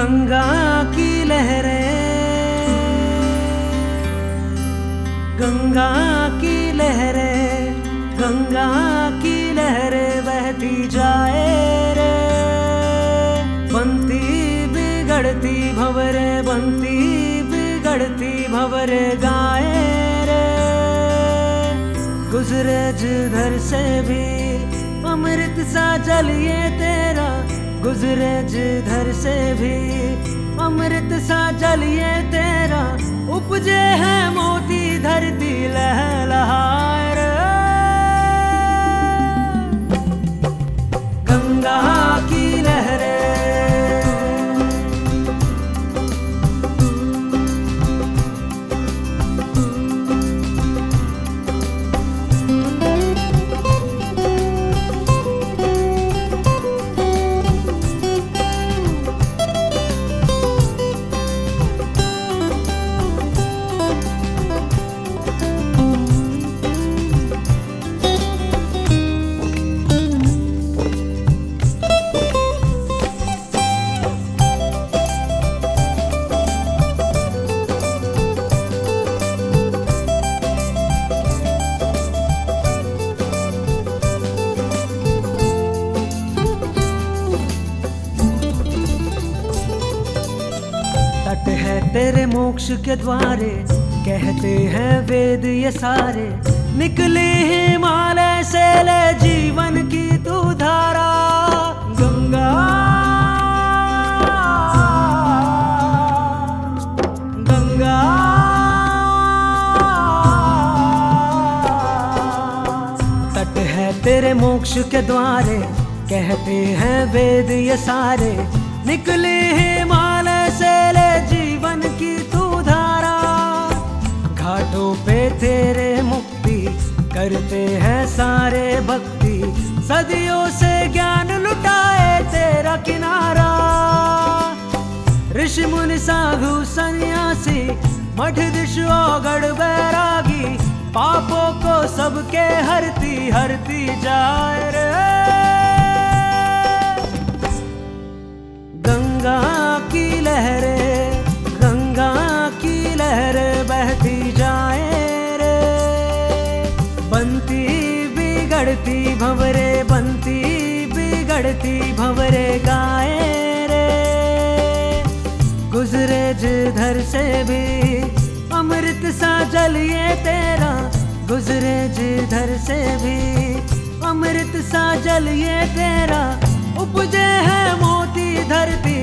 गंगा की लहरें, गंगा की लहरें, गंगा की लहरें बहती जाए रे। बनती बिगड़ती भंवरे, बनती बिगड़ती भंवरे गाए रे। गुजरे जिधर से भी अमृत सा जल ये तेरा, गुजरे जिधर से भी अमृत सा जल ये तेरा। उपजे है मोती धरती लहलहाए रे। गंगा की लहरें, तट है तेरे मोक्ष के द्वारे, कहते हैं वेद ये सारे। निकले हिमालय से ले जीवन की तू धारा। गंगा गंगा तट है तेरे मोक्ष के द्वारे, कहते हैं वेद ये सारे। निकले हिमालय से ले जीवन की तू धारा। घाटों पे तेरे मुक्ति करते हैं सारे भक्ति। सदियों से ज्ञान लुटाए तेरा किनारा। ऋषि मुनि साधु सन्यासी मठ दिशो गढ़ बैरागी। पापों को सबके हरती हरती जाए रे। गंगा की लहरें, गंगा की लहरें बहती जाए रे। बनती बिगड़ती भंवरे, बनती बिगड़ती भंवरे गाए रे। गुजरे जिधर से भी अमृत सा जल ये तेरा, गुजरे जिधर से भी अमृत सा जल ये तेरा। उपजे है मोती धरती